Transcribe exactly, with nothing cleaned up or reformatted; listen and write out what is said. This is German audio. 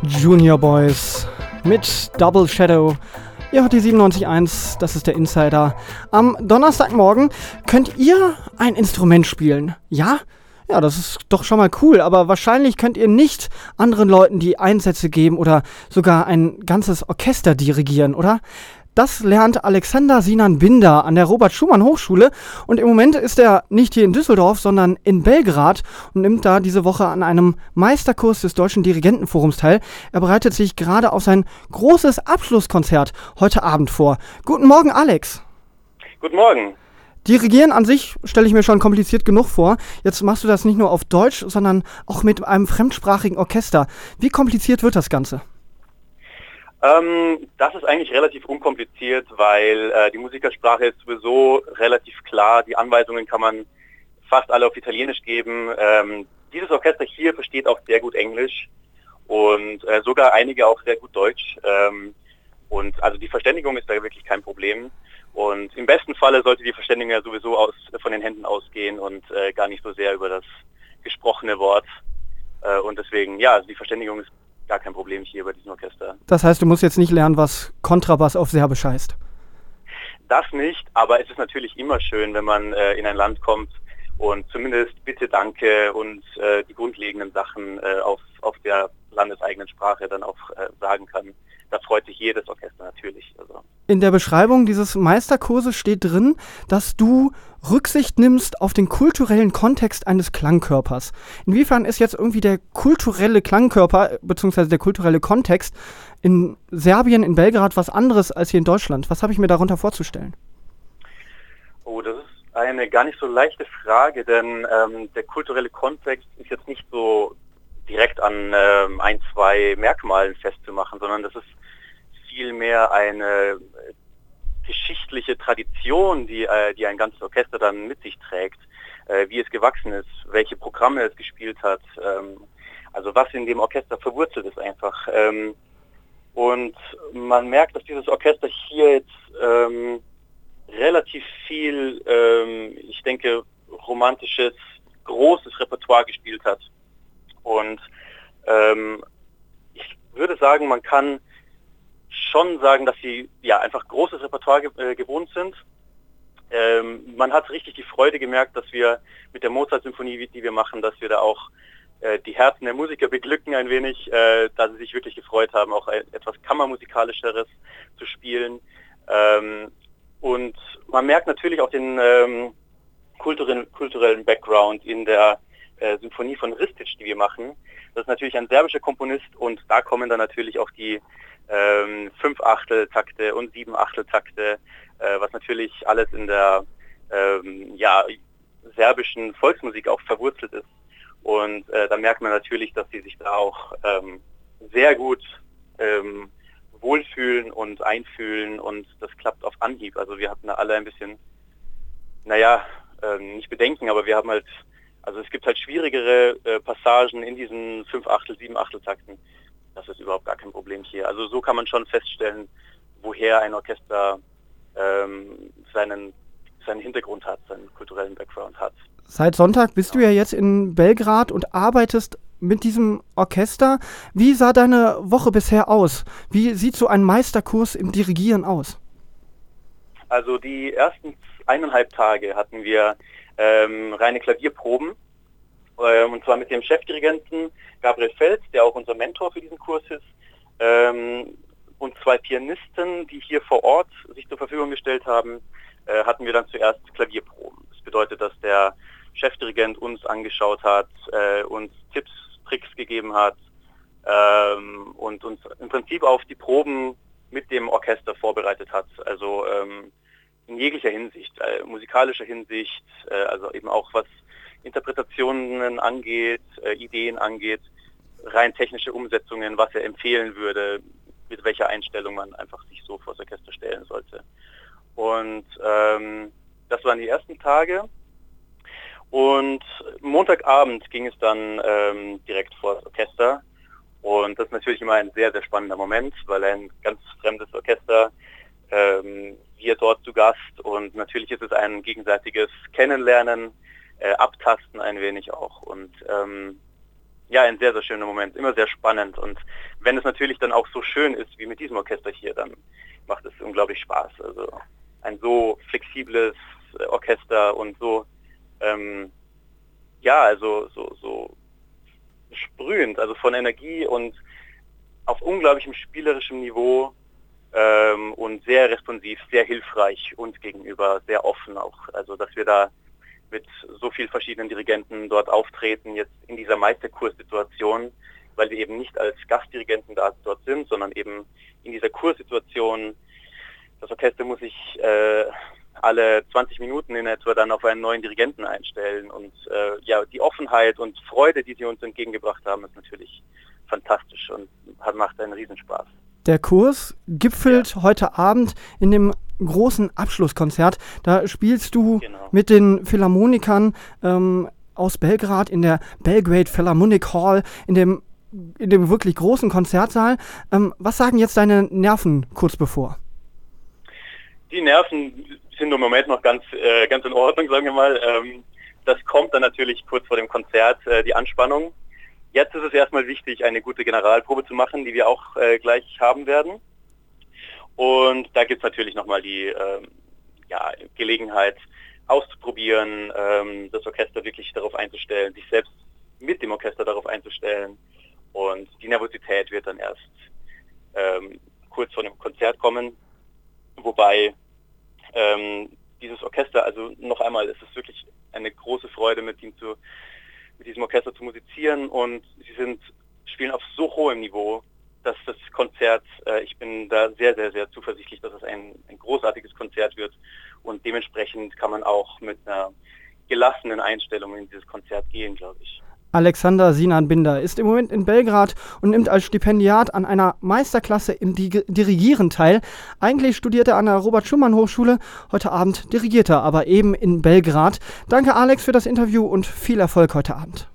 Junior Boys mit Double Shadow. Ihr hört die siebenundneunzig Komma eins, das ist der Insider. Am Donnerstagmorgen könnt ihr ein Instrument spielen. Ja? Ja, das ist doch schon mal cool, aber wahrscheinlich könnt ihr nicht anderen Leuten die Einsätze geben oder sogar ein ganzes Orchester dirigieren, oder? Das lernt Alexander Sinan Binder an der Robert-Schumann-Hochschule und im Moment ist er nicht hier in Düsseldorf, sondern in Belgrad und nimmt da diese Woche an einem Meisterkurs des Deutschen Dirigentenforums teil. Er bereitet sich gerade auf sein großes Abschlusskonzert heute Abend vor. Guten Morgen, Alex. Guten Morgen. Dirigieren an sich stelle ich mir schon kompliziert genug vor. Jetzt machst du das nicht nur auf Deutsch, sondern auch mit einem fremdsprachigen Orchester. Wie kompliziert wird das Ganze? Ähm, das ist eigentlich relativ unkompliziert, weil äh, die Musikersprache ist sowieso relativ klar. Die Anweisungen kann man fast alle auf Italienisch geben. Ähm, dieses Orchester hier versteht auch sehr gut Englisch und äh, sogar einige auch sehr gut Deutsch. Ähm, und also die Verständigung ist da wirklich kein Problem. Und im besten Falle sollte die Verständigung ja sowieso aus, von den Händen ausgehen und äh, gar nicht so sehr über das gesprochene Wort. Äh, und deswegen, ja, also die Verständigung ist gar kein Problem hier bei diesem Orchester. Das heißt, du musst jetzt nicht lernen, was Kontrabass auf Serbisch heißt? Das nicht, aber es ist natürlich immer schön, wenn man äh, in ein Land kommt und zumindest Bitte, Danke und äh, die grundlegenden Sachen äh, auf, auf der landeseigenen Sprache dann auch äh, sagen kann. Da freut sich jedes Orchester natürlich. Also. In der Beschreibung dieses Meisterkurses steht drin, dass du Rücksicht nimmst auf den kulturellen Kontext eines Klangkörpers. Inwiefern ist jetzt irgendwie der kulturelle Klangkörper bzw. der kulturelle Kontext in Serbien, in Belgrad was anderes als hier in Deutschland? Was habe ich mir darunter vorzustellen? Oh, das ist eine gar nicht so leichte Frage, denn ähm, der kulturelle Kontext ist jetzt nicht so direkt an ähm, ein, zwei Merkmalen festzumachen, sondern das ist vielmehr eine geschichtliche Tradition, die, äh, die ein ganzes Orchester dann mit sich trägt, äh, wie es gewachsen ist, welche Programme es gespielt hat, ähm, also was in dem Orchester verwurzelt ist einfach. Ähm, und man merkt, dass dieses Orchester hier jetzt ähm, relativ viel, ähm, ich denke, romantisches, großes Repertoire gespielt hat. Und ähm, ich würde sagen, man kann schon sagen, dass sie ja einfach großes Repertoire ge- äh, gewohnt sind. Ähm, man hat richtig die Freude gemerkt, dass wir mit der Mozart-Symphonie, die wir machen, dass wir da auch äh, die Herzen der Musiker beglücken ein wenig, äh, da sie sich wirklich gefreut haben, auch ein, etwas Kammermusikalischeres zu spielen. Ähm, und man merkt natürlich auch den ähm, kulturellen, kulturellen Background in der äh, Symphonie von Ristic, die wir machen. Das ist natürlich ein serbischer Komponist und da kommen dann natürlich auch die ähm, Fünf-Achtel-Takte und Sieben-Achtel-Takte, äh, was natürlich alles in der ähm, ja, serbischen Volksmusik auch verwurzelt ist. Und äh, da merkt man natürlich, dass sie sich da auch ähm, sehr gut ähm, wohlfühlen und einfühlen und das klappt auf Anhieb. Also wir hatten da alle ein bisschen, naja, ähm, nicht Bedenken, aber wir haben halt, also es gibt halt schwierigere äh, Passagen in diesen Fünf-Achtel-, Sieben-Achtel-Takten. Das ist überhaupt gar kein Problem hier. Also so kann man schon feststellen, woher ein Orchester ähm, seinen, seinen Hintergrund hat, seinen kulturellen Background hat. Seit Sonntag bist du ja jetzt in Belgrad und arbeitest mit diesem Orchester. Wie sah deine Woche bisher aus? Wie sieht so ein Meisterkurs im Dirigieren aus? Also die ersten eineinhalb Tage hatten wir ähm, reine Klavierproben. Und zwar mit dem Chefdirigenten Gabriel Feld, der auch unser Mentor für diesen Kurs ist, ähm, und zwei Pianisten, die hier vor Ort sich zur Verfügung gestellt haben, äh, hatten wir dann zuerst Klavierproben. Das bedeutet, dass der Chefdirigent uns angeschaut hat, äh, uns Tipps, Tricks gegeben hat ähm, und uns im Prinzip auf die Proben mit dem Orchester vorbereitet hat. Also ähm, in jeglicher Hinsicht, äh, musikalischer Hinsicht, äh, also eben auch was Interpretationen angeht, äh, Ideen angeht, rein technische Umsetzungen, was er empfehlen würde, mit welcher Einstellung man einfach sich so vor das Orchester stellen sollte. Und ähm, das waren die ersten Tage. Und Montagabend ging es dann ähm, direkt vor das Orchester. Und das ist natürlich immer ein sehr, sehr spannender Moment, weil ein ganz fremdes Orchester, ähm, wir dort zu Gast. Und natürlich ist es ein gegenseitiges Kennenlernen, Äh, abtasten ein wenig auch. Und ähm, ja, ein sehr, sehr schöner Moment, immer sehr spannend. Und wenn es natürlich dann auch so schön ist wie mit diesem Orchester hier, dann macht es unglaublich Spaß. Also ein so flexibles Orchester und so, ähm, ja, also so, so sprühend, also von Energie und auf unglaublichem spielerischem Niveau ähm, und sehr responsiv, sehr hilfreich uns gegenüber, sehr offen auch. Also dass wir da mit so vielen verschiedenen Dirigenten dort auftreten, jetzt in dieser Meisterkurssituation, weil wir eben nicht als Gastdirigenten da dort sind, sondern eben in dieser Kurssituation. Das Orchester muss sich äh, alle zwanzig Minuten in etwa dann auf einen neuen Dirigenten einstellen und äh, ja, die Offenheit und Freude, die sie uns entgegengebracht haben, ist natürlich fantastisch und hat, macht einen Riesenspaß. Der Kurs gipfelt ja. heute Abend in dem großen Abschlusskonzert. Da spielst du genau. mit den Philharmonikern ähm, aus Belgrad in der Belgrade Philharmonic Hall, in dem, in dem wirklich großen Konzertsaal. Ähm, was sagen jetzt deine Nerven kurz bevor? Die Nerven sind im Moment noch ganz, äh, ganz in Ordnung, sagen wir mal. Ähm, das kommt dann natürlich kurz vor dem Konzert, äh, die Anspannung. Jetzt ist es erstmal wichtig, eine gute Generalprobe zu machen, die wir auch äh, gleich haben werden. Und da gibt es natürlich nochmal die ähm, ja, Gelegenheit auszuprobieren, ähm, das Orchester wirklich darauf einzustellen, sich selbst mit dem Orchester darauf einzustellen. Und die Nervosität wird dann erst ähm, kurz vor dem Konzert kommen. Wobei ähm, dieses Orchester, also noch einmal, es ist wirklich eine große Freude, mit ihm zu mit diesem Orchester zu musizieren, und sie sind spielen auf so hohem Niveau, dass das Konzert, äh, ich bin da sehr, sehr, sehr zuversichtlich, dass es ein, ein großartiges Konzert wird, und dementsprechend kann man auch mit einer gelassenen Einstellung in dieses Konzert gehen, glaube ich. Alexander Sinan Binder ist im Moment in Belgrad und nimmt als Stipendiat an einer Meisterklasse im Dig- Dirigieren teil. Eigentlich studiert er an der Robert-Schumann-Hochschule, heute Abend dirigiert er aber eben in Belgrad. Danke Alex für das Interview und viel Erfolg heute Abend.